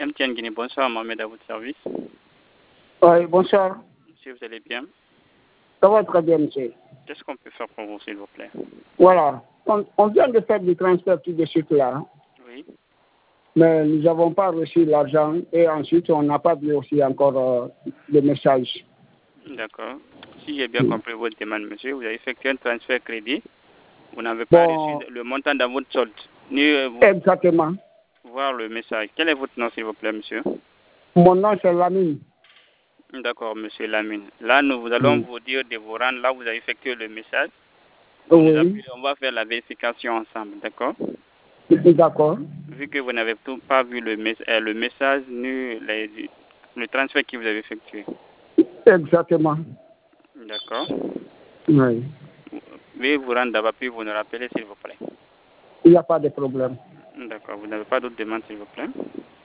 MTN Guinée, bonsoir, Mohamed à votre service. Oui, bonsoir. Monsieur, vous allez bien? Ça va très bien, monsieur. Qu'est-ce qu'on peut faire pour vous, s'il vous plaît? Voilà. On vient de faire du transfert tout de suite là, Oui. mais nous n'avons pas reçu l'argent et ensuite on n'a pas vu aussi encore le message. D'accord. Si j'ai bien compris votre demande, monsieur, vous avez effectué un transfert crédit. Vous n'avez pas reçu le montant dans votre solde. Ni Exactement. voir le message. Quel est votre nom, s'il vous plaît, monsieur? Mon nom, c'est Lamine. D'accord, monsieur Lamine. Là, nous allons vous dire de vous rendre là où vous avez effectué le message. Oui. On va faire la vérification ensemble, d'accord? D'accord. Vu que vous n'avez pas vu le message ni le transfert que vous avez effectué. Exactement. D'accord. Oui. Veuillez vous rendre d'abord, puis vous nous rappelez, s'il vous plaît. Il n'y a pas de problème. D'accord. Vous n'avez pas d'autres demandes, s'il vous plaît?